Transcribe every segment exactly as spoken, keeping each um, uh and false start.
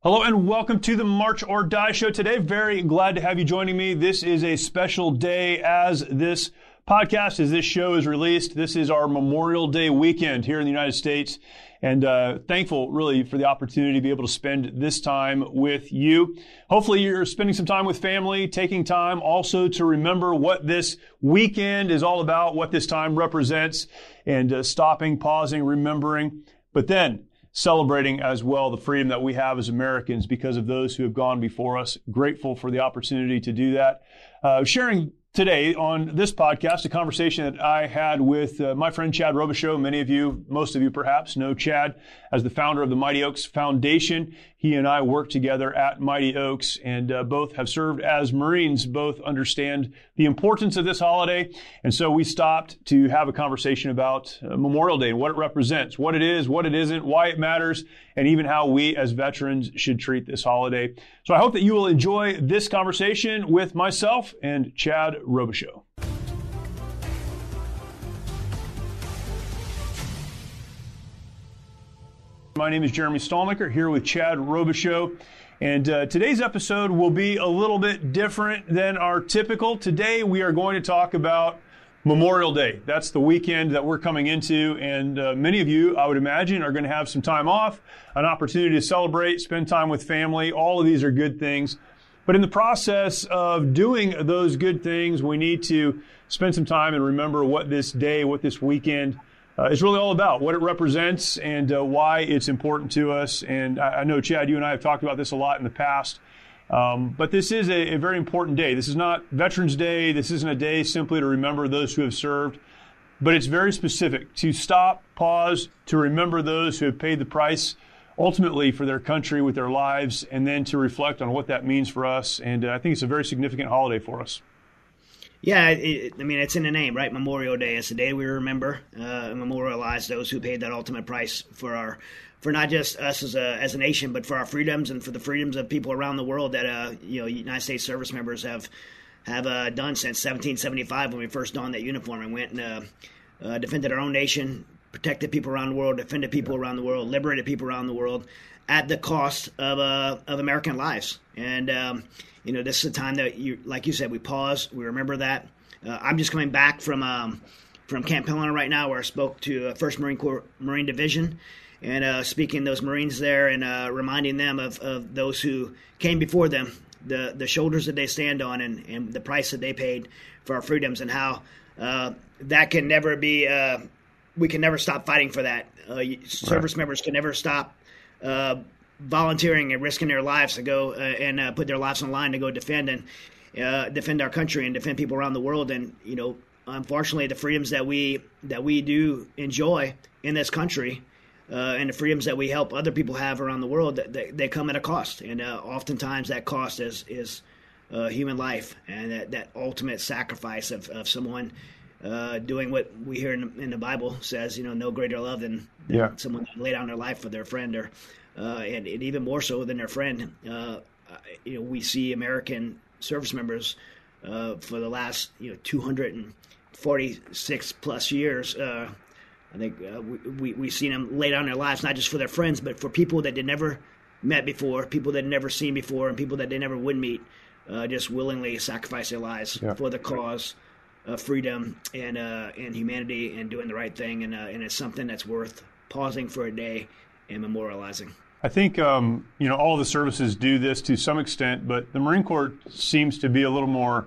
Hello and welcome to the March or Die Show today. Very glad to have you joining me. This is a special day as this podcast, as this show is released. This is our Memorial Day weekend here in the United States. And uh, thankful really for the opportunity to be able to spend this time with you. Hopefully you're spending some time with family, taking time also to remember what this weekend is all about, what this time represents, and uh, stopping, pausing, remembering. But then celebrating as well the freedom that we have as Americans because of those who have gone before us. Grateful for the opportunity to do that. Uh, sharing today on this podcast a conversation that I had with uh, my friend Chad Robichaux. Many of you, most of you perhaps, know Chad as the founder of the Mighty Oaks Foundation. He and I work together at Mighty Oaks and uh, both have served as Marines, both understand the importance of this holiday. And so we stopped to have a conversation about uh, Memorial Day and what it represents, what it is, what it isn't, why it matters, and even how we as veterans should treat this holiday. So I hope that you will enjoy this conversation with myself and Chad Robichaux. My name is Jeremy Stalnecker, here with Chad Robichaux, and uh, today's episode will be a little bit different than our typical. Today we are going to talk about Memorial Day. That's the weekend that we're coming into, and uh, many of you, I would imagine, are going to have some time off, an opportunity to celebrate, spend time with family. All of these are good things. But in the process of doing those good things, we need to spend some time and remember what this day, what this weekend Uh, it's really all about, what it represents and uh, why it's important to us. And I, I know, Chad, you and I have talked about this a lot in the past, um, but this is a, a very important day. This is not Veterans Day. This isn't a day simply to remember those who have served, but it's very specific to stop, pause, to remember those who have paid the price ultimately for their country with their lives, and then to reflect on what that means for us. And uh, I think it's a very significant holiday for us. Yeah, it, I mean, it's in the name, right? Memorial Day. It's the day we remember uh, and memorialize those who paid that ultimate price for our, for not just us as a as a nation, but for our freedoms and for the freedoms of people around the world that uh, you know, United States service members have have uh, done since seventeen seventy-five when we first donned that uniform and went and uh, uh, defended our own nation, protected people around the world, defended people around the world, liberated people around the world at the cost of uh, of American lives. And um, you know, this is a time that, you, like you said, we pause, we remember that. Uh, I'm just coming back from um, from Camp Helena right now, where I spoke to uh, First Marine Corps Marine Division, and uh, speaking to those Marines there and uh, reminding them of, of those who came before them, the the shoulders that they stand on, and, and the price that they paid for our freedoms, and how uh, that can never be. Uh, we can never stop fighting for that. Uh, service right. members can never stop Uh, volunteering and risking their lives to go uh, and uh, put their lives on the line to go defend and uh, defend our country and defend people around the world. And you know, unfortunately, the freedoms that we that we do enjoy in this country uh, and the freedoms that we help other people have around the world, they, they come at a cost. And uh, oftentimes, that cost is is uh, human life and that, that ultimate sacrifice of of someone uh, doing what we hear in the, in the Bible says, you know, no greater love than, than yeah. someone that laid down their life for their friend, or Uh, and, and even more so than their friend. Uh, you know, we see American service members uh, for the last, you know, two hundred forty-six plus years. Uh, I think uh, we, we've seen them lay down their lives, not just for their friends, but for people that they never met before, people that never seen before, and people that they never would meet, uh, just willingly sacrifice their lives yeah. for the cause of freedom and uh, and humanity and doing the right thing. And, uh, and it's something that's worth pausing for a day and memorializing. I think, um, you know, all the services do this to some extent, but the Marine Corps seems to be a little more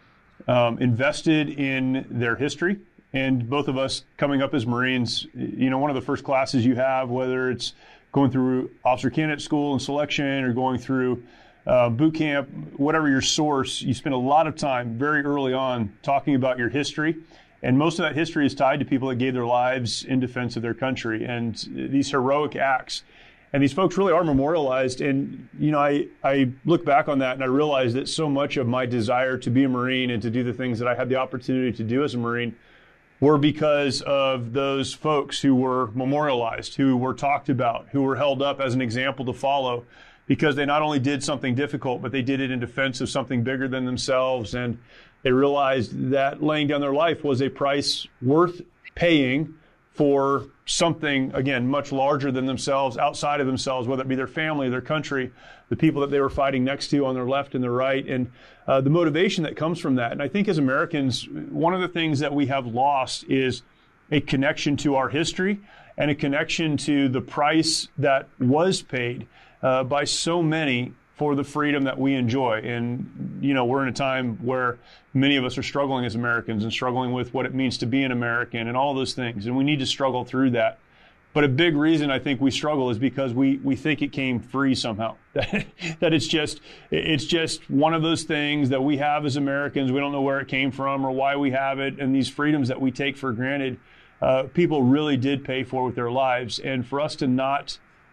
um, invested in their history. And both of us coming up as Marines, you know, one of the first classes you have, whether it's going through officer candidate school and selection or going through uh, boot camp, whatever your source, you spend a lot of time very early on talking about your history. And most of that history is tied to people that gave their lives in defense of their country and these heroic acts. And these folks really are memorialized. And, you know, I, I look back on that and I realize that so much of my desire to be a Marine and to do the things that I had the opportunity to do as a Marine were because of those folks who were memorialized, who were talked about, who were held up as an example to follow, because they not only did something difficult, but they did it in defense of something bigger than themselves. And they realized that laying down their life was a price worth paying for something, again, much larger than themselves, outside of themselves, whether it be their family, their country, the people that they were fighting next to on their left and their right, and uh, the motivation that comes from that. And I think as Americans, one of the things that we have lost is a connection to our history and a connection to the price that was paid uh, by so many for the freedom that we enjoy. And, you know, we're in a time where many of us are struggling as Americans and struggling with what it means to be an American and all those things. And we need to struggle through that. But a big reason I think we struggle is because we, we think it came free somehow. That it's just it's just one of those things that we have as Americans. We don't know where it came from or why we have it. And these freedoms that we take for granted, uh, people really did pay for with their lives. And for us to not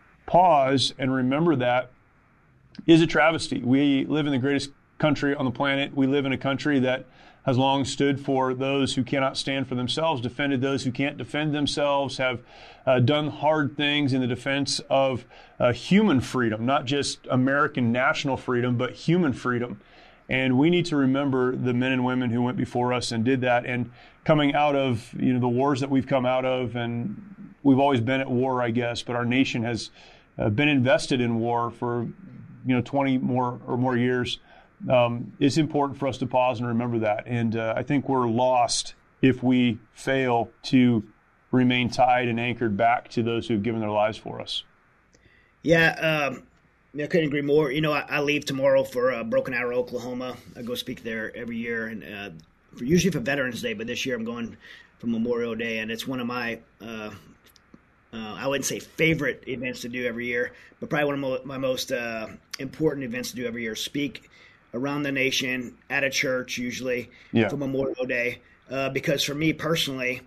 pause and remember that is a travesty. We live in the greatest country on the planet. We live in a country that has long stood for those who cannot stand for themselves, defended those who can't defend themselves, have uh, done hard things in the defense of uh, human freedom, not just American national freedom, but human freedom. And we need to remember the men and women who went before us and did that. And coming out of, you know, the wars that we've come out of, and we've always been at war, I guess, but our nation has uh, been invested in war for you know, twenty more or more years. Um, it's important for us to pause and remember that. And uh, I think we're lost if we fail to remain tied and anchored back to those who've given their lives for us. Yeah, um, I couldn't agree more. You know, I, I leave tomorrow for uh, Broken Arrow, Oklahoma. I go speak there every year, and uh, for, usually for Veterans Day, but this year I'm going for Memorial Day, and it's one of my uh, Uh, I wouldn't say favorite events to do every year, but probably one of mo- my most uh, important events to do every year. Speak around the nation at a church, usually yeah. for Memorial Day. Uh, because for me personally,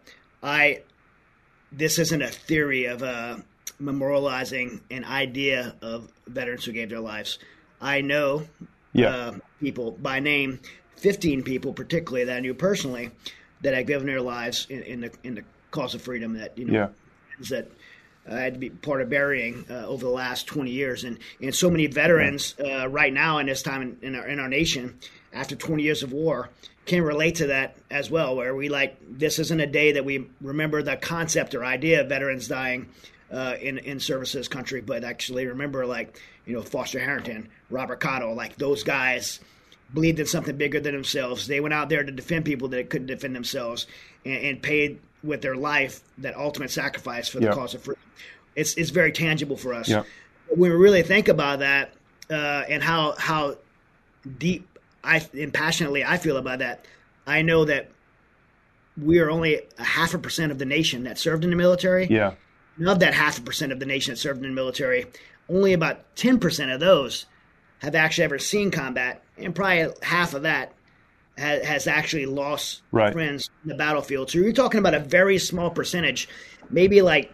I this isn't a theory of uh, memorializing an idea of veterans who gave their lives. I know yeah. uh, people by name, fifteen people particularly that I knew personally that had given their lives in, in the in the cause of freedom. That you know. Yeah. that I had to be part of burying uh, over the last twenty years. And, and so many veterans uh, right now in this time in, in, our, in our nation, after twenty years of war, can relate to that as well, where we like, this isn't a day that we remember the concept or idea of veterans dying uh, in, in service to this country, but actually remember like, you know, Foster Harrington, Robert Cotto, like those guys believed in something bigger than themselves. They went out there to defend people that couldn't defend themselves and, and paid with their life that ultimate sacrifice for the yeah. cause of freedom. It's it's very tangible for us. Yeah. When we really think about that uh, and how how deep I and passionately I feel about that, I know that we are only a half a percent of the nation that served in the military. Yeah. And of that half a percent of the nation that served in the military, only about ten percent of those have actually ever seen combat, and probably half of that has, has actually lost right. friends in the battlefield. So you're talking about a very small percentage, maybe like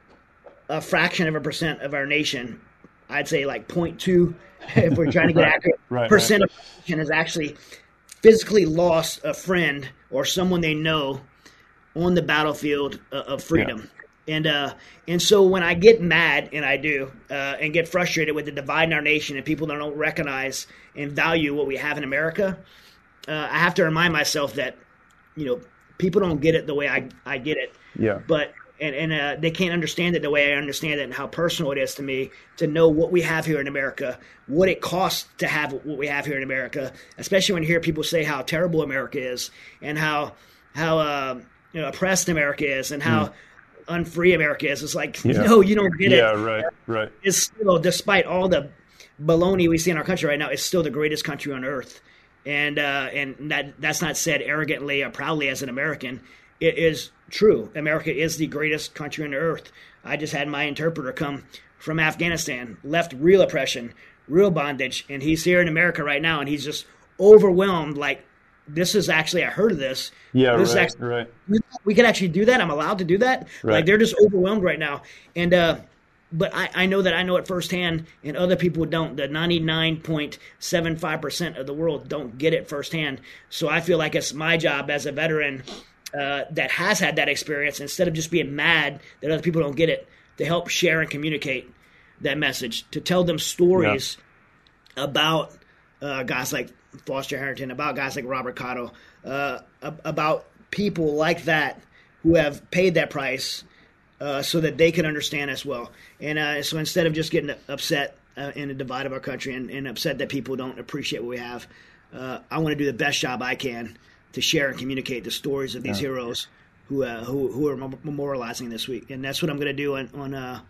a fraction of a percent of our nation. I'd say like zero point two, if we're trying to get right. accurate, right, percent right. of the nation has actually physically lost a friend or someone they know on the battlefield uh, of freedom. Yeah. And uh, and so when I get mad, and I do, uh, and get frustrated with the divide in our nation and people that don't recognize and value what we have in America, uh, I have to remind myself that, you know, people don't get it the way I, I get it. Yeah. But and and uh, they can't understand it the way I understand it, and how personal it is to me to know what we have here in America, what it costs to have what we have here in America, especially when you hear people say how terrible America is and how how uh, you know, oppressed America is and how mm. unfree America is. It's like, yeah. no, you don't get yeah, it. Yeah, right, right. It's still, despite all the baloney we see in our country right now, it's still the greatest country on earth. And uh, and that that's not said arrogantly or proudly as an American. It is true. America is the greatest country on earth. I just had my interpreter come from Afghanistan, left real oppression, real bondage, and he's here in America right now, and he's just overwhelmed. Like, this is actually, I heard of this. Yeah, this right, actually, right. We can actually do that. I'm allowed to do that. Right. Like, they're just overwhelmed right now. And uh, but I, I know that I know it firsthand, and other people don't. The ninety-nine point seven five percent of the world don't get it firsthand. So I feel like it's my job as a veteran uh, that has had that experience, instead of just being mad that other people don't get it, to help share and communicate that message, to tell them stories yeah. about uh, guys like Foster Harrington, about guys like Robert Cotto, uh, about people like that who have paid that price uh, so that they can understand as well. And uh, so instead of just getting upset uh, in the divide of our country and, and upset that people don't appreciate what we have, uh, I want to do the best job I can to share and communicate the stories of these yeah. heroes who, uh, who who are memorializing this week. And that's what I'm going to do on on, uh,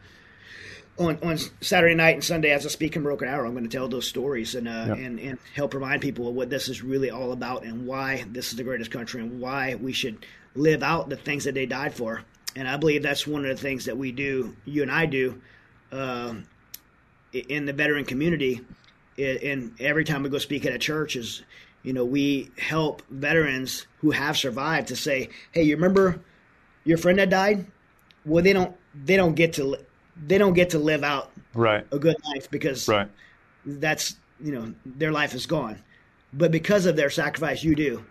on on Saturday night and Sunday as I speak in Broken Arrow. I'm going to tell those stories and, uh, yeah. and and help remind people of what this is really all about and why this is the greatest country and why we should live out the things that they died for. And I believe that's one of the things that we do, you and I do, uh, in the veteran community. And every time we go speak at a church is, you know, we help veterans who have survived to say, hey, you remember your friend that died? Well, they don't they don't get to they don't get to live out right. a good life because right. that's, you know, their life is gone. But because of their sacrifice, you do.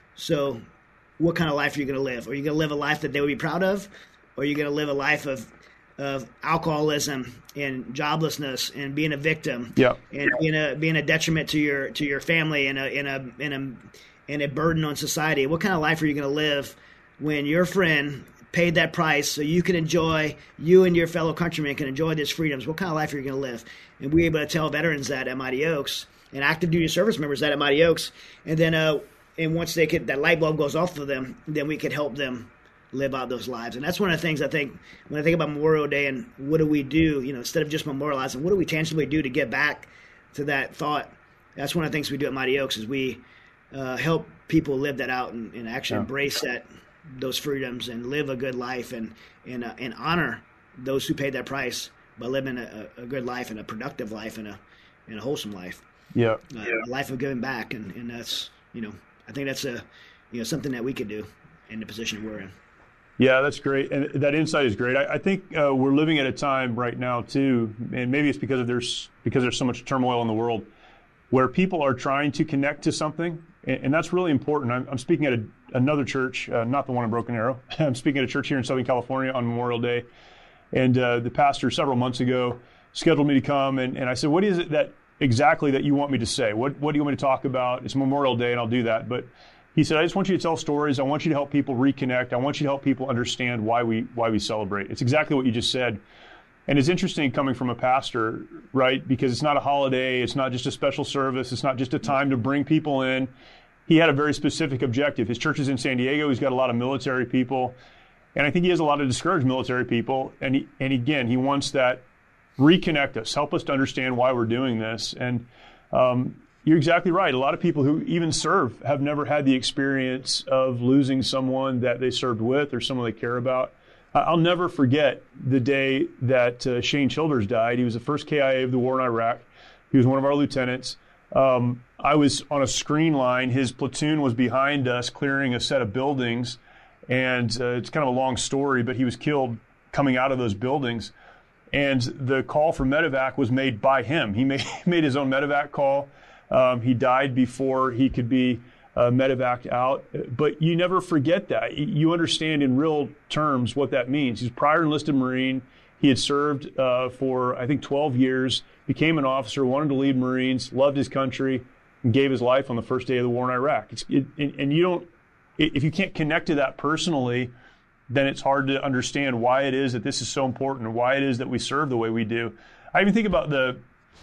So what kind of life are you going to live? Are you going to live a life that they would be proud of? Or are you going to live a life of of alcoholism and joblessness and being a victim yeah. and being a being a detriment to your to your family and a and a and a and a burden on society? What kind of life are you going to live when your friend paid that price so you can enjoy, you and your fellow countrymen can enjoy these freedoms? What kind of life are you going to live? And we're able to tell veterans that at Mighty Oaks and active duty service members that at Mighty Oaks, and then uh and once they get that light bulb goes off for them, then we could help them live out those lives. And that's one of the things I think when I think about Memorial Day and what do we do, you know, instead of just memorializing, what do we tangibly do to get back to that thought? That's one of the things we do at Mighty Oaks is we uh, help people live that out and, and actually yeah. embrace that those freedoms and live a good life and and, uh, and honor those who paid that price by living a, a good life and a productive life and a and a wholesome life. Yeah, uh, yeah. a life of giving back, and, and that's you know I think that's a you know something that we could do in the position we're in. Yeah, that's great, and that insight is great. I, I think uh, we're living at a time right now too, and maybe it's because of there's because there's so much turmoil in the world, where people are trying to connect to something, and, and that's really important. I'm, I'm speaking at a, another church, uh, not the one in Broken Arrow. I'm speaking at a church here in Southern California on Memorial Day, and uh, the pastor several months ago scheduled me to come, and, and I said, "What is it that exactly that you want me to say? What what do you want me to talk about? It's Memorial Day, and I'll do that." But he said, I just want you to tell stories. I want you to help people reconnect. I want you to help people understand why we why we celebrate. It's exactly what you just said. And it's interesting coming from a pastor, right? Because it's not a holiday. It's not just a special service. It's not just a time to bring people in. He had a very specific objective. His church is in San Diego. He's got a lot of military people. And I think he has a lot of discouraged military people. And he, and again, he wants that reconnect us, help us to understand why we're doing this. And um, you're exactly right. A lot of people who even serve have never had the experience of losing someone that they served with or someone they care about. I'll never forget the day that uh, Shane Childers died. He was the first K I A of the war in Iraq. He was one of our lieutenants. Um, I was on a screen line. His platoon was behind us clearing a set of buildings. And uh, it's kind of a long story, but he was killed coming out of those buildings. And the call for medevac was made by him. He made, made his own medevac call. Um, he died before he could be uh, medevaced out. But you never forget that. You understand in real terms what that means. He's a prior enlisted Marine. He had served uh, for, I think, twelve years, became an officer, wanted to lead Marines, loved his country, and gave his life on the first day of the war in Iraq. It's, it, and, and you don't, if you can't connect to that personally, then it's hard to understand why it is that this is so important and why it is that we serve the way we do. I even think about the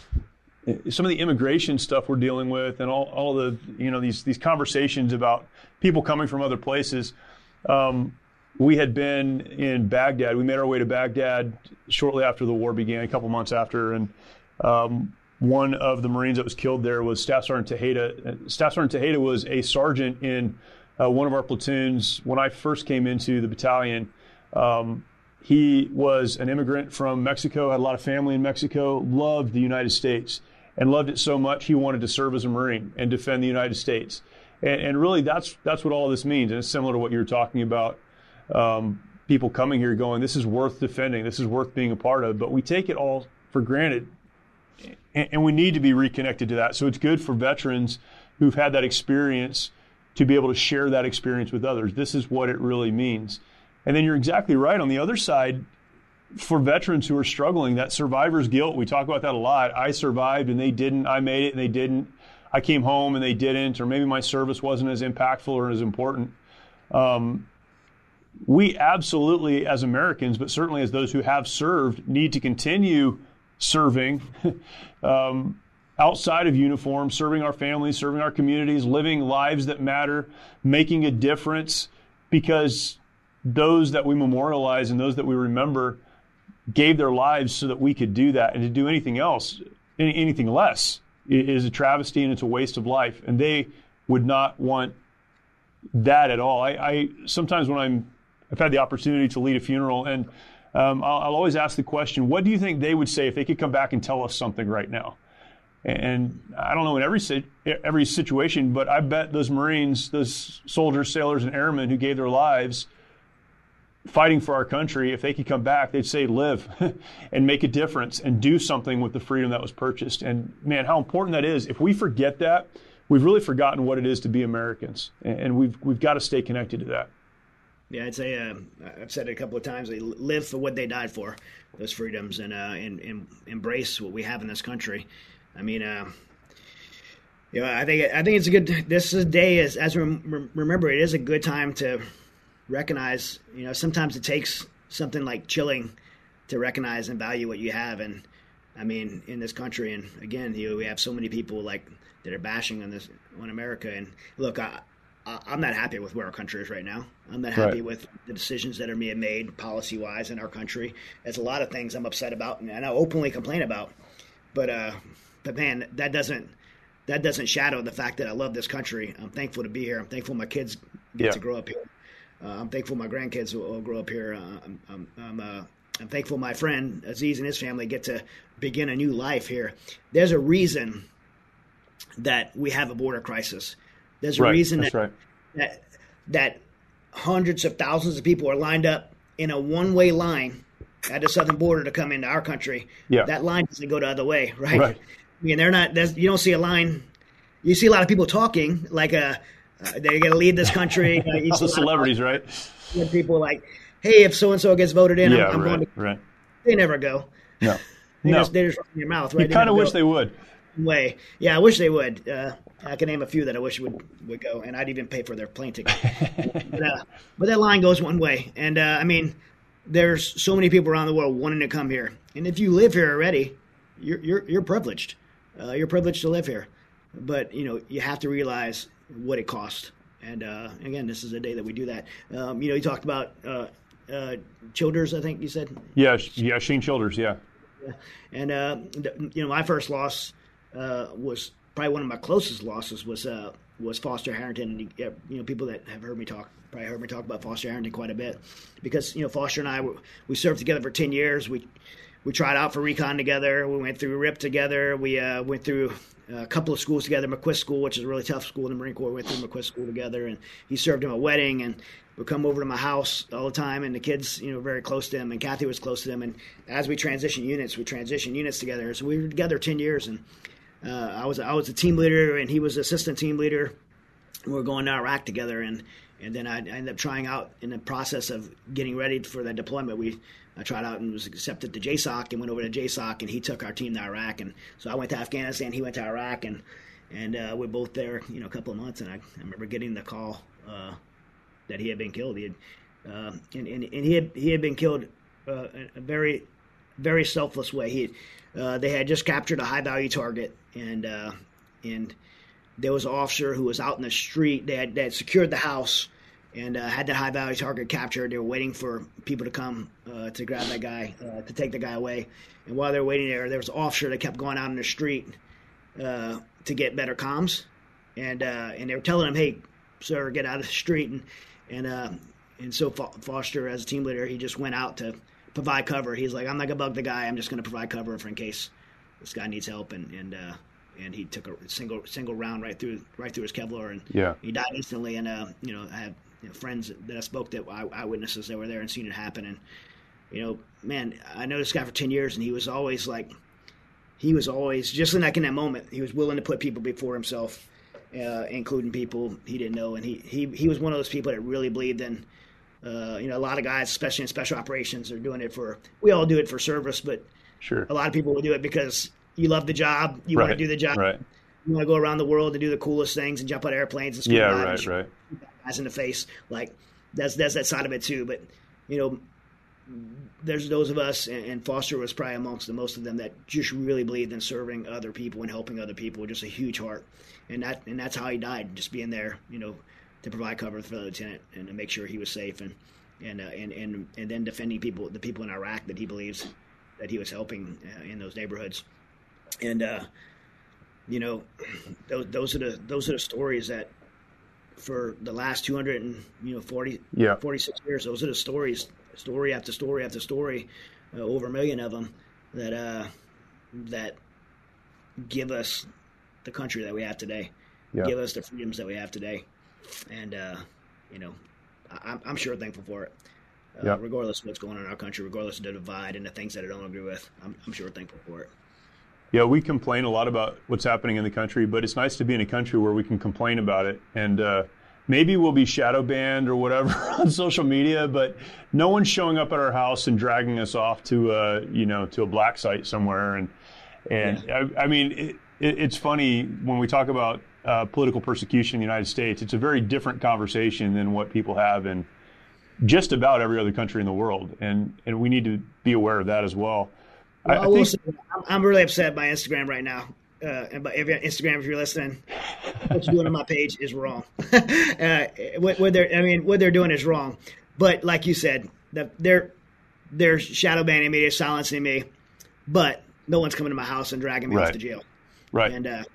some of the immigration stuff we're dealing with and all, all the, you know, these these conversations about people coming from other places. Um, we had been in Baghdad. We made our way to Baghdad shortly after the war began, a couple months after, and um, one of the Marines that was killed there was Staff Sergeant Tejeda. Staff Sergeant Tejeda was a sergeant in uh, one of our platoons when I first came into the battalion. Um, he was an immigrant from Mexico, had a lot of family in Mexico, loved the United States, and loved it so much he wanted to serve as a Marine and defend the United States. And, and really, that's that's what all of this means. And it's similar to what you were talking about, um, people coming here going, this is worth defending, this is worth being a part of. But we take it all for granted, and, and we need to be reconnected to that. So it's good for veterans who've had that experience to be able to share that experience with others. This is what it really means. And then you're exactly right. On the other side, for veterans who are struggling, that survivor's guilt, we talk about that a lot. I survived and they didn't. I made it and they didn't. I came home and they didn't. Or maybe my service wasn't as impactful or as important. Um, we absolutely, as Americans, but certainly as those who have served, need to continue serving um, outside of uniform, serving our families, serving our communities, living lives that matter, making a difference, because those that we memorialize and those that we remember gave their lives so that we could do that. And to do anything else, anything less, is a travesty and it's a waste of life. And they would not want that at all. I, I sometimes when I'm, I've had the opportunity to lead a funeral, and um, I'll, I'll always ask the question, what do you think they would say if they could come back and tell us something right now? And I don't know in every every situation, but I bet those Marines, those soldiers, sailors, and airmen who gave their lives fighting for our country, if they could come back, they'd say live and make a difference and do something with the freedom that was purchased. And man, how important that is. If we forget that, we've really forgotten what it is to be Americans, and we've we've got to stay connected to that. Yeah, I'd say uh, I've said it a couple of times. They live for what they died for, those freedoms, and uh, and, and embrace what we have in this country. I mean, uh, you know, I think I think it's a good. This is a day as as we remember, it is a good time to recognize. You know, sometimes it takes something like chilling to recognize and value what you have, and I mean, in this country. And again, you know, we have so many people like that are bashing on this on America. And look, I, I I'm not happy with where our country is right now. I'm not happy right. with the decisions that are being made policy wise in our country. There's a lot of things I'm upset about, and I openly complain about. But uh. But man, that doesn't that doesn't shadow the fact that I love this country. I'm thankful to be here. I'm thankful my kids get yeah. to grow up here. Uh, I'm thankful my grandkids will, will grow up here. Uh, I'm I'm I'm, uh, I'm thankful my friend Aziz and his family get to begin a new life here. There's a reason that we have a border crisis. There's a right. reason That's that, right. that that hundreds of thousands of people are lined up in a one-way line at the southern border to come into our country. Yeah. That line doesn't go the other way, right? Right. I mean, they're not. You don't see a line. You see a lot of people talking like uh, uh, they're going to lead this country. Uh, you All the celebrities, right? People like, hey, if so and so gets voted in, yeah, I'm, I'm right, going to. Right. They never go. No, they no. Just, they just run in your mouth, right? You kind of wish go. they would. Way, yeah, I wish they would. Uh, I can name a few that I wish would would go, and I'd even pay for their plane ticket. but, uh, but that line goes one way, and uh, I mean, there's so many people around the world wanting to come here, and if you live here already, you're you're, you're privileged. Uh, you're privileged to live here, but you know you have to realize what it costs. And uh, again, this is a day that we do that. Um, you know, you talked about uh, uh, Childers, I think you said. Yeah, yeah, Shane Childers, yeah. yeah. And uh, you know, my first loss uh, was probably one of my closest losses was uh, was Foster Harrington. And, you know, people that have heard me talk probably heard me talk about Foster Harrington quite a bit because you know Foster and I were, we served together for ten years. We We tried out for recon together. We went through R I P together. We uh, went through a couple of schools together, McQuist School, which is a really tough school in the Marine Corps. We went through McQuist School together, and he served him a wedding, and would come over to my house all the time, and the kids, you know, very close to him, and Kathy was close to him. And as we transitioned units, we transitioned units together. So we were together ten years, and uh, I was I was a team leader, and he was assistant team leader. We were going to Iraq together, and and then I, I ended up trying out in the process of getting ready for that deployment. We I tried out and was accepted to J SOC and went over to J SOC, and he took our team to Iraq. And so I went to Afghanistan, he went to Iraq, and and uh, we're both there, you know, a couple of months. And I, I remember getting the call uh, that he had been killed. He had, uh, and, and and he had he had been killed uh, in a very very selfless way. He uh, they had just captured a high value target, and uh, and there was an officer who was out in the street. They had, they had secured the house and uh, had that high value target captured. They were waiting for people to come uh, to grab that guy, uh, to take the guy away. And while they were waiting there, there was an officer that kept going out in the street uh, to get better comms. And uh, and they were telling him, hey, sir, get out of the street. And and uh, and so Foster, as a team leader, he just went out to provide cover. He's like, I'm not going to bug the guy. I'm just going to provide cover for in case this guy needs help. And and uh, and he took a single single round right through right through his Kevlar, and yeah. he died instantly. And uh, you know, I have you know, friends that I spoke to, eyewitnesses that were there and seen it happen. And you know, man, I know this guy for ten years, and he was always like, he was always just like in that moment, he was willing to put people before himself, uh, including people he didn't know. And he he he was one of those people that really believed in. Uh, you know, a lot of guys, especially in special operations, are doing it for. We all do it for service, but sure, a lot of people will do it because you love the job, you right. want to do the job, right. you want to go around the world and do the coolest things and jump out of airplanes and yeah, dive right, and right. guys in the face. Like that's that's that side of it too. But you know, there's those of us, and Foster was probably amongst the most of them, that just really believed in serving other people and helping other people. Just a huge heart, and that and that's how he died, just being there, you know, to provide cover for the lieutenant and to make sure he was safe, and and uh, and, and and then defending people, the people in Iraq that he believes that he was helping uh, in those neighborhoods, and uh, you know, those those are the those are the stories that, for the last two hundred and you know forty, yeah. forty-six years, those are the stories, story after story after story, uh, over a million of them, that uh, that give us the country that we have today, yeah. give us the freedoms that we have today, and uh, you know, I, I'm sure thankful for it. Uh, yeah. Regardless of what's going on in our country, regardless of the divide and the things that I don't agree with, I'm, I'm sure thankful for it. Yeah, we complain a lot about what's happening in the country, but it's nice to be in a country where we can complain about it. And uh, maybe we'll be shadow banned or whatever on social media, but no one's showing up at our house and dragging us off to, uh, you know, to a black site somewhere. And and yeah. I, I mean, it, it, it's funny when we talk about uh, political persecution in the United States. It's a very different conversation than what people have in just about every other country in the world, and and we need to be aware of that as well. Well, I, I think, say, I'm really upset by Instagram right now. Uh, and by Instagram, if you're listening, what you're doing on my page is wrong. uh, what, what they're, I mean, what they're doing is wrong. But like you said, the, they're they're shadow banning me, they're silencing me, but no one's coming to my house and dragging me right. off to jail. Right. And uh,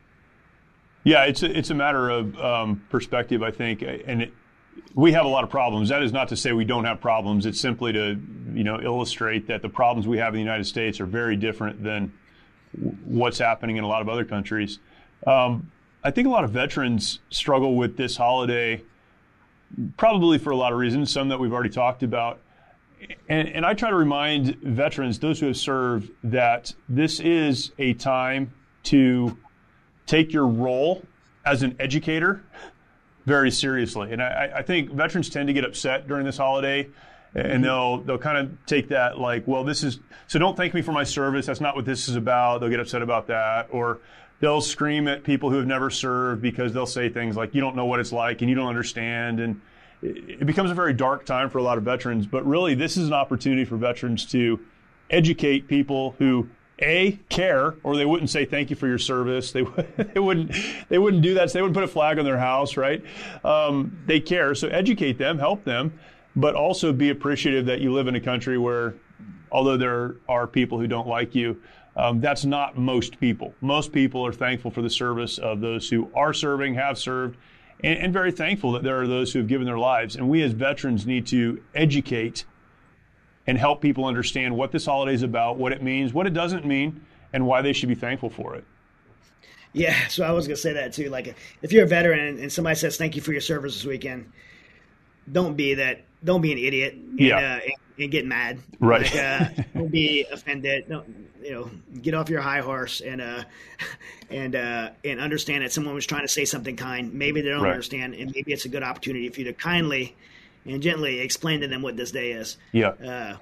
yeah, it's a, it's a matter of um, perspective, I think, and it, we have a lot of problems. That is not to say we don't have problems. It's simply to, you know, illustrate that the problems we have in the United States are very different than w- what's happening in a lot of other countries. Um, I think a lot of veterans struggle with this holiday, probably for a lot of reasons, some that we've already talked about. And, and I try to remind veterans, those who have served, that this is a time to take your role as an educator very seriously. And I, I think veterans tend to get upset during this holiday, and they'll they'll kind of take that like, well, this is, so don't thank me for my service. That's not what this is about. They'll get upset about that. Or they'll scream at people who have never served because they'll say things like, you don't know what it's like and you don't understand. And it becomes a very dark time for a lot of veterans. But really, this is an opportunity for veterans to educate people who, A, care, or they wouldn't say thank you for your service. They they wouldn't they wouldn't do that. So they wouldn't put a flag on their house, right? Um, they care. So educate them, help them, but also be appreciative that you live in a country where, although there are people who don't like you, um, that's not most people. Most people are thankful for the service of those who are serving, have served, and, and very thankful that there are those who have given their lives. And we as veterans need to educate and help people understand what this holiday is about, what it means, what it doesn't mean, and why they should be thankful for it. Yeah, so I was going to say that too. Like, if you're a veteran and somebody says thank you for your service this weekend, don't be that. Don't be an idiot and, yeah. uh, and, and get mad. Right. Like, uh, don't be offended. Don't, you know, get off your high horse and uh, and uh, and understand that someone was trying to say something kind. Maybe they don't right. understand, and maybe it's a good opportunity for you to kindly and gently explain to them what this day is. Yeah. Uh,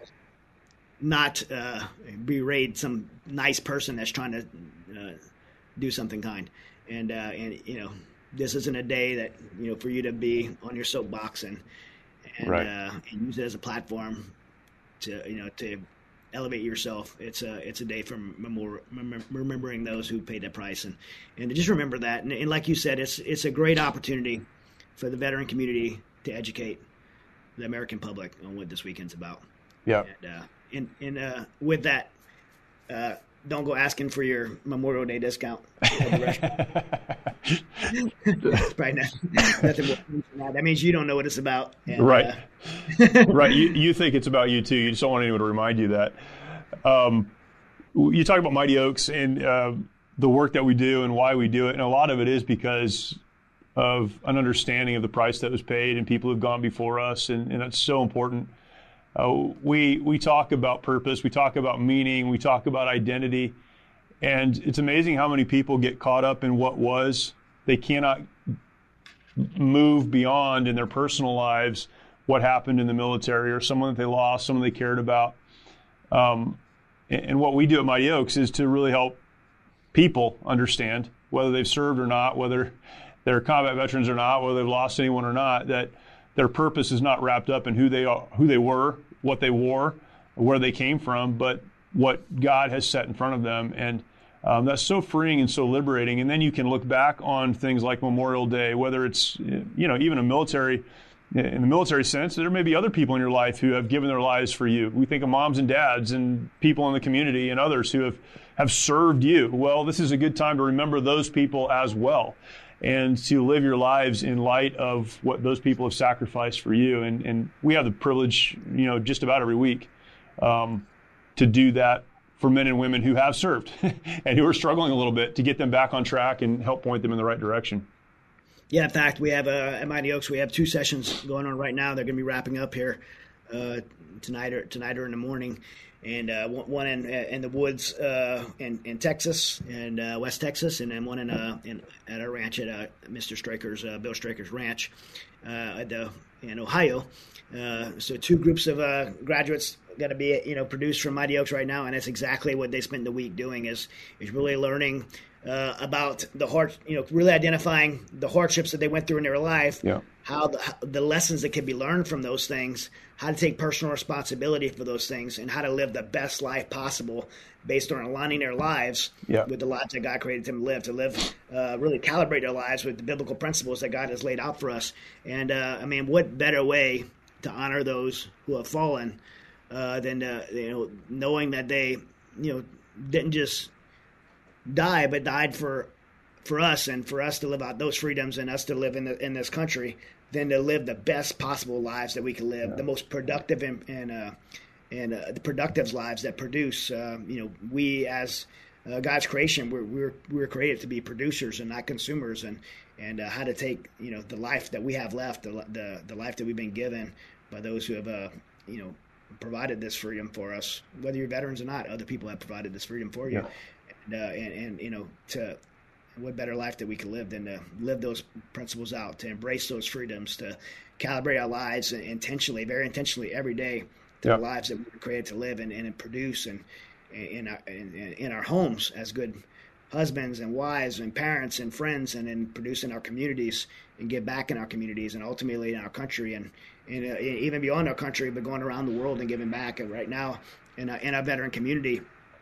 not uh, berate some nice person that's trying to uh, do something kind. And, uh, and, you know, this isn't a day that, you know, for you to be on your soapbox and, and, right. uh, and use it as a platform to, you know, to elevate yourself. It's a, it's a day for memor- remember, remembering those who paid that price. And, and to just remember that. And, and like you said, it's, it's a great opportunity for the veteran community to educate the American public on what this weekend's about. Yeah. And, uh, and, and uh, with that, uh, don't go asking for your Memorial Day discount. It's probably not, nothing more than that. That means you don't know what it's about. And, right. Uh, right. You, you think it's about you too. You just don't want anyone to remind you that. Um, you talk about Mighty Oaks and uh, the work that we do and why we do it. And a lot of it is because of an understanding of the price that was paid and people who've gone before us. And, and that's so important. Uh, we we talk about purpose, we talk about meaning, we talk about identity, and it's amazing how many people get caught up in what was. They cannot move beyond in their personal lives what happened in the military or someone that they lost, someone they cared about. Um, and, and what we do at Mighty Oaks is to really help people understand, whether they've served or not, whether they're combat veterans or not, whether they've lost anyone or not, that their purpose is not wrapped up in who they are, who they were, what they wore, where they came from, but what God has set in front of them. And um, that's so freeing and so liberating. And then you can look back on things like Memorial Day, whether it's, you know, even a military, in the military sense, there may be other people in your life who have given their lives for you. We think of moms and dads and people in the community and others who have, have served you. Well, this is a good time to remember those people as well, and to live your lives in light of what those people have sacrificed for you. And, and we have the privilege, you know, just about every week um, to do that for men and women who have served and who are struggling a little bit, to get them back on track and help point them in the right direction. Yeah, in fact, we have uh, at Mighty Oaks, we have two sessions going on right now. They're going to be wrapping up here uh, tonight or tonight or in the morning, and uh, one in in the woods uh, in in Texas and uh, West Texas, and then one in, uh, in at our ranch at uh, Mister Straker's uh, Bill Straker's ranch uh, at the in Ohio. Uh, so two groups of uh, graduates got to be you know produced from Mighty Oaks right now, and that's exactly what they spent the week doing, is is really learning Uh, about the hard, you know, really identifying the hardships that they went through in their life, yeah. how the, the lessons that can be learned from those things, how to take personal responsibility for those things, and how to live the best life possible based on aligning their lives yeah. with the lives that God created them to live, to live, uh, really calibrate their lives with the biblical principles that God has laid out for us. And, uh, I mean, what better way to honor those who have fallen uh, than, to, you know, knowing that they, you know, didn't just die, but died for for us, and for us to live out those freedoms, and us to live in the, in this country, than to live the best possible lives that we can live, yeah. the most productive and and, uh, and uh, the productive lives that produce. Uh, you know, we as uh, God's creation, we're we're we're created to be producers and not consumers, and and uh, how to take you know the life that we have left, the the, the life that we've been given by those who have uh, you know provided this freedom for us. Whether you're veterans or not, other people have provided this freedom for you. Yeah. And, uh, and, and, you know, to what better life that we can live than to live those principles out, to embrace those freedoms, to calibrate our lives intentionally, very intentionally every day to yeah. the lives that we were created to live and, and produce and in our, in, in our homes as good husbands and wives and parents and friends, and then produce in our communities and give back in our communities, and ultimately in our country, and, and uh, even beyond our country, but going around the world and giving back. And right now in our, in our veteran community,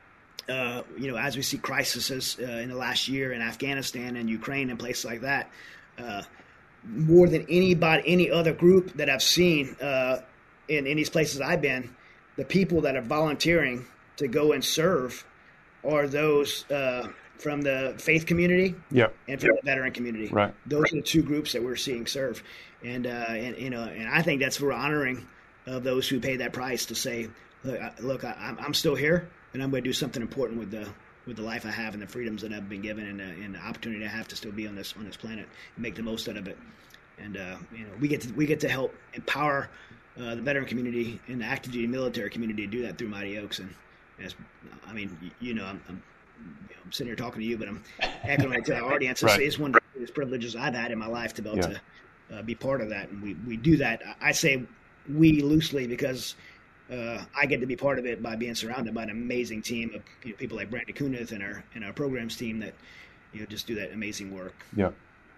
Uh, you know, as we see crises uh, in the last year in Afghanistan and Ukraine and places like that, uh, more than anybody, any other group that I've seen uh, in, in these places I've been, the people that are volunteering to go and serve are those uh, from the faith community yep. and from yep. the veteran community. Right. Those are the two groups that we're seeing serve, and uh, and you know, and I think that's for honoring of those who paid that price to say, look, I, look, I, I'm still here. And I'm going to do something important with the with the life I have and the freedoms that I've been given, and, uh, and the opportunity I have to still be on this on this planet and make the most out of it. And uh, you know, we get to we get to help empower uh, the veteran community and the active duty military community to do that through Mighty Oaks. And as I mean, you, you know, I'm, I'm, you know, I'm sitting here talking to you, but I'm echoing it to our audience. Right. It's one of the greatest privileges I've had in my life to be able yeah. to uh, be part of that, and we we do that. I say we loosely because. Uh, I get to be part of it by being surrounded by an amazing team of you know, people like Brandon Kunith and our and our programs team that you know just do that amazing work. Yeah,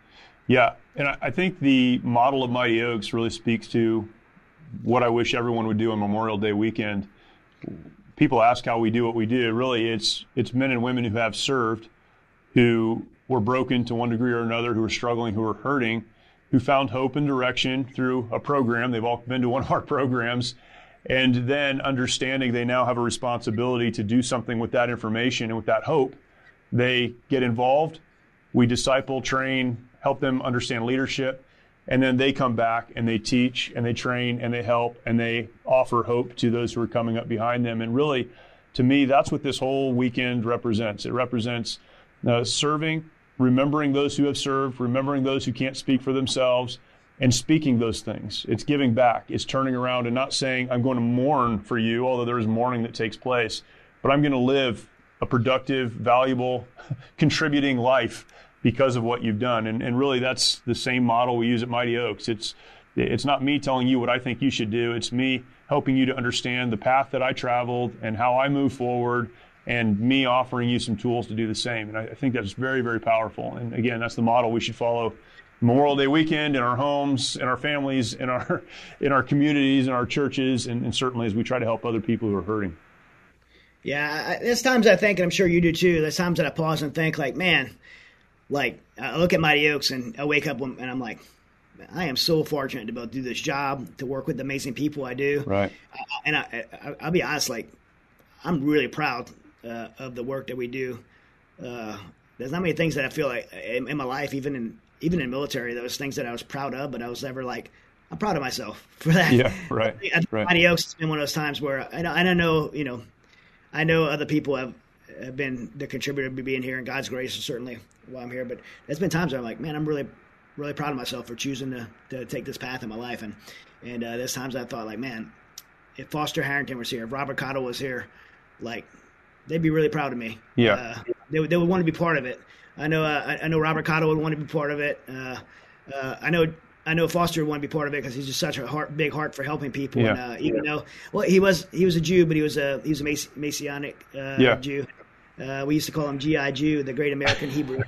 yeah, and I, I think the model of Mighty Oaks really speaks to what I wish everyone would do on Memorial Day weekend. People ask how we do what we do. Really, it's it's men and women who have served, who were broken to one degree or another, who are struggling, who are hurting, who found hope and direction through a program. They've all been to one of our programs. And then understanding they now have a responsibility to do something with that information and with that hope, they get involved. We disciple, train, help them understand leadership, and then they come back and they teach and they train and they help and they offer hope to those who are coming up behind them. And really, to me, that's what this whole weekend represents. It represents uh, serving, remembering those who have served, remembering those who can't speak for themselves, and speaking those things. It's giving back. It's turning around and not saying, I'm going to mourn for you, although there is mourning that takes place, but I'm going to live a productive, valuable, contributing life because of what you've done. And, and really, that's the same model we use at Mighty Oaks. It's it's not me telling you what I think you should do. It's me helping you to understand the path that I traveled and how I move forward and me offering you some tools to do the same. And I, I think that's very, very powerful. And again, that's the model we should follow Memorial Day weekend in our homes, in our families, in our in our communities, in our churches, and, and certainly as we try to help other people who are hurting. Yeah, I, there's times I think, and I'm sure you do too, there's times that I pause and think like, man, like I look at Mighty Oaks and I wake up and I'm like, I am so fortunate to be able to do this job, to work with the amazing people I do. Right. And I, I, I'll be honest, like I'm really proud uh, of the work that we do. Uh, there's not many things that I feel like in, in my life, even in even in military, there was things that I was proud of, but I was never like, I'm proud of myself for that. Yeah, right. I, I, right. Mighty Oaks has been one of those times where I know, I don't know, you know, I know other people have, have been the contributor to being here, and God's grace is certainly why I'm here. But there's been times where I'm like, man, I'm really, really proud of myself for choosing to, to take this path in my life. And and uh, there's times I thought like, man, if Foster Harrington was here, if Robert Cottle was here, like they'd be really proud of me. Yeah, uh, they would they would want to be part of it. I know uh, I, I know Robert Cottle would want to be part of it. Uh, uh, I know. I know Foster would want to be part of it because he's just such a heart, big heart for helping people. Yeah. And uh, even though, well, he was he was a Jew, but he was a he was a Mas- Messianic uh, yeah. Jew. Uh, we used to call him G I Jew, the Great American Hebrew.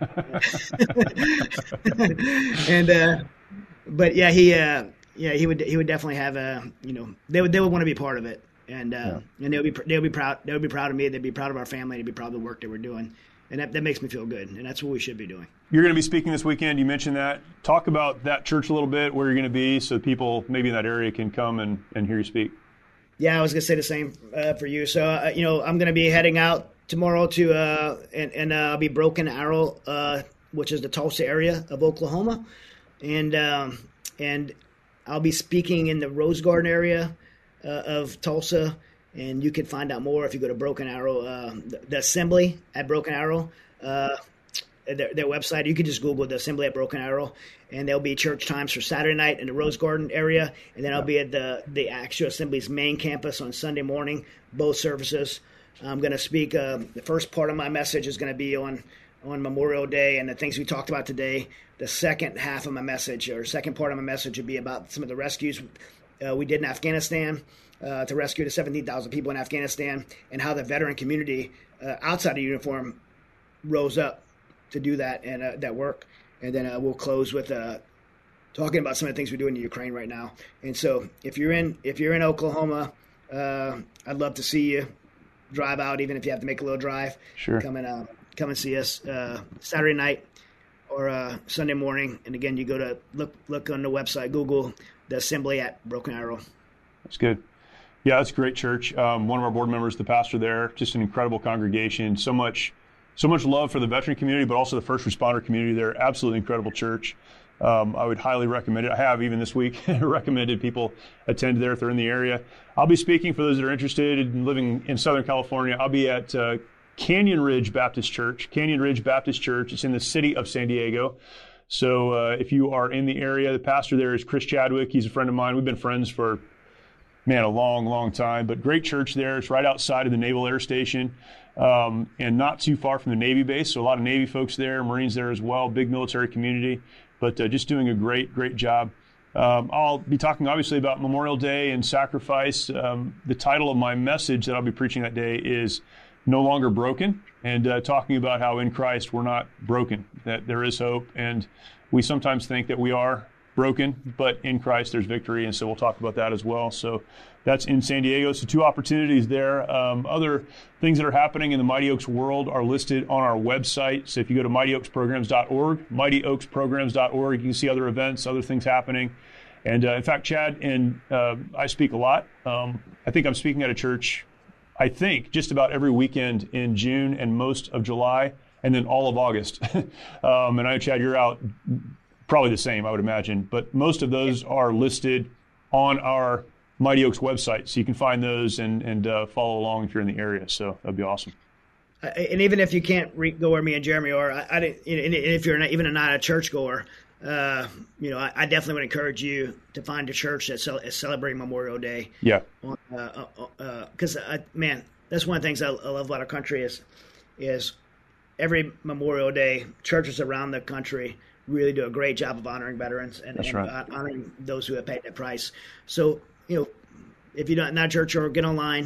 and uh, but yeah, he uh, yeah he would he would definitely have a you know they would they would want to be part of it, and uh, yeah. and they would be they would be proud they would be proud of me. They'd be proud of our family. They'd be proud of the work that we're doing. And that, that makes me feel good, and that's what we should be doing. You're going to be speaking this weekend. You mentioned that. Talk about that church a little bit, where you're going to be, so people maybe in that area can come and, and hear you speak. Yeah, I was going to say the same uh, for you. So, uh, you know, I'm going to be heading out tomorrow to, uh, and, and uh, I'll be Broken Arrow, uh, which is the Tulsa area of Oklahoma. And um, and I'll be speaking in the Rose Garden area uh, of Tulsa. And you can find out more if you go to Broken Arrow, uh, the, the Assembly at Broken Arrow, uh, their, their website. You can just Google the Assembly at Broken Arrow, and there'll be church times for Saturday night in the Rose Garden area, and then I'll be at the, the actual Assembly's main campus on Sunday morning, both services. I'm going to speak. Uh, the first part of my message is going to be on, on Memorial Day and the things we talked about today. The second half of my message, or second part of my message, would be about some of the rescues uh, we did in Afghanistan. Uh, to rescue the seventeen thousand people in Afghanistan, and how the veteran community uh, outside of uniform rose up to do that and uh, that work. And then uh, we'll close with uh, talking about some of the things we're doing in Ukraine right now. And so, if you're in if you're in Oklahoma, uh, I'd love to see you drive out, even if you have to make a little drive. Sure. Come and uh, come and see us uh, Saturday night or uh, Sunday morning. And again, you go to look look on the website, Google the Assembly at Broken Arrow. That's good. Yeah, that's a great church. Um, one of our board members, the pastor there, just an incredible congregation. So much, so much love for the veteran community, but also the first responder community there. Absolutely incredible church. Um, I would highly recommend it. I have even this week recommended people attend there if they're in the area. I'll be speaking for those that are interested in living in Southern California. I'll be at uh, Canyon Ridge Baptist Church. Canyon Ridge Baptist Church. It's in the city of San Diego. So uh, if you are in the area, the pastor there is Chris Chadwick. He's a friend of mine. We've been friends for Man, a long, long time, but great church there. It's right outside of the Naval Air Station um, and not too far from the Navy base. So a lot of Navy folks there, Marines there as well, big military community, but uh, just doing a great, great job. Um, I'll be talking obviously about Memorial Day and sacrifice. Um, the title of my message that I'll be preaching that day is No Longer Broken, and uh, talking about how in Christ we're not broken, that there is hope. And we sometimes think that we are broken, but in Christ there's victory, and so we'll talk about that as well. So that's in San Diego. So two opportunities there. Um, other things that are happening in the Mighty Oaks world are listed on our website. So if you go to mighty oaks programs dot org, mighty oaks programs dot org, you can see other events, other things happening. And uh, in fact, Chad and uh, I speak a lot. Um, I think I'm speaking at a church, I think, just about every weekend in June and most of July, and then all of August. um, and I know, Chad, you're out probably the same, I would imagine, but most of those are listed on our Mighty Oaks website, so you can find those and, and uh, follow along if you're in the area. So that'd be awesome. Uh, and even if you can't re- go where me and Jeremy are, I, I didn't, you know, and if you're not, even not a churchgoer, uh, you know, I, I definitely would encourage you to find a church that cel- is celebrating Memorial Day. Yeah. Because, uh, uh, uh, man, that's one of the things I, I love about our country is, is every Memorial Day, churches around the country really do a great job of honoring veterans and, and right. uh, honoring those who have paid that price. So, you know, if you're not in that church, or get online,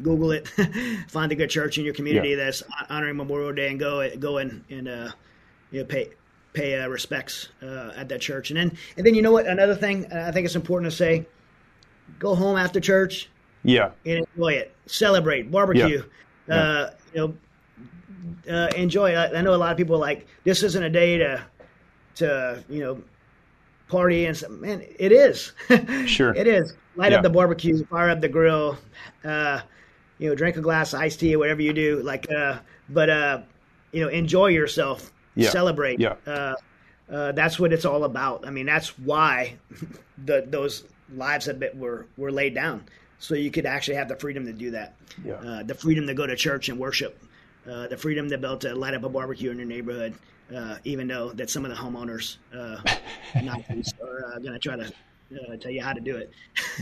Google it, find a good church in your community yeah. that's honoring Memorial Day, and go go and and uh, you know, pay pay uh, respects uh, at that church. And then and then you know what? Another thing I think it's important to say: go home after church, yeah, and enjoy it, celebrate, barbecue, yeah. Uh, you know, uh, enjoy. I, I know a lot of people are like, this isn't a day to to you know party and stuff. Man, it is. Sure, it is. Light yeah. up the barbecue, fire up the grill, uh, you know, drink a glass of iced tea or whatever you do. Like, uh, but uh, you know, enjoy yourself, yeah. celebrate. Yeah. Uh, uh, that's what it's all about. I mean, that's why the those lives have been, were were laid down, so you could actually have the freedom to do that. Yeah. Uh, the freedom to go to church and worship, uh, the freedom to be able to light up a barbecue in your neighborhood, uh, even though that some of the homeowners, uh, not least, are uh, going to try to. Uh, tell you how to do it.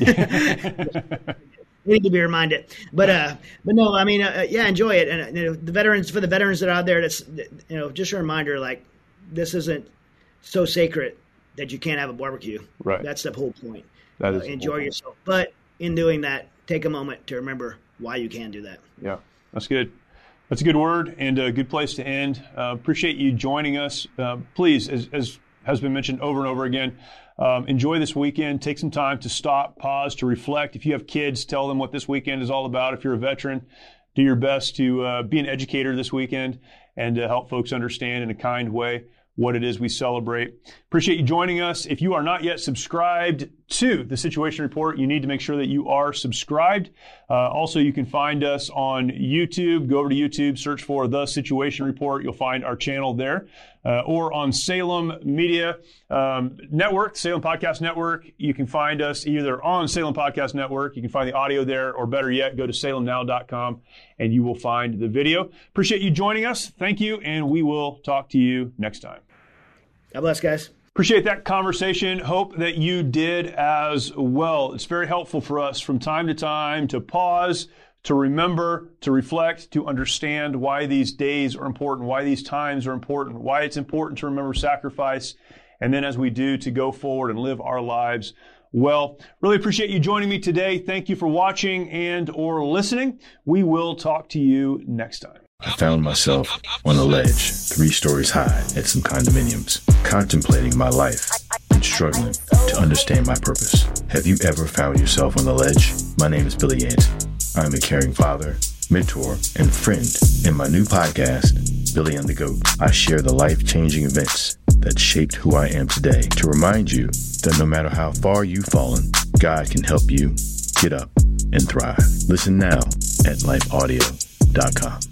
We need to be reminded, but uh, but no, I mean, uh, yeah, enjoy it, and you know, the veterans for the veterans that are out there, that's you know, just a reminder, like this isn't so sacred that you can't have a barbecue. Right. That's the whole point. That is uh, enjoy yourself, but in doing that, take a moment to remember why you can do that. Yeah, that's good. That's a good word and a good place to end. Uh, appreciate you joining us. Uh, please, as, as has been mentioned over and over again. Um, enjoy this weekend. Take some time to stop, pause, to reflect. If you have kids, tell them what this weekend is all about. If you're a veteran, do your best to uh, be an educator this weekend and to help folks understand in a kind way what it is we celebrate. Appreciate you joining us. If you are not yet subscribed to the Situation Report, you need to make sure that you are subscribed. Uh, also, you can find us on YouTube. Go over to YouTube, search for The Situation Report. You'll find our channel there. Uh, or on Salem Media um, Network, Salem Podcast Network. You can find us either on Salem Podcast Network. You can find the audio there, or better yet, go to salem now dot com and you will find the video. Appreciate you joining us. Thank you, and we will talk to you next time. God bless, guys. Appreciate that conversation. Hope that you did as well. It's very helpful for us from time to time to pause, to remember, to reflect, to understand why these days are important, why these times are important, why it's important to remember sacrifice, and then as we do, to go forward and live our lives well. Really appreciate you joining me today. Thank you for watching and or listening. We will talk to you next time. I found myself on a ledge, three stories high at some condominiums, contemplating my life and struggling to understand my purpose. Have you ever found yourself on the ledge? My name is Billy Yancey. I'm a caring father, mentor, and friend. In my new podcast, Billy and the Goat, I share the life-changing events that shaped who I am today to remind you that no matter how far you've fallen, God can help you get up and thrive. Listen now at life audio dot com.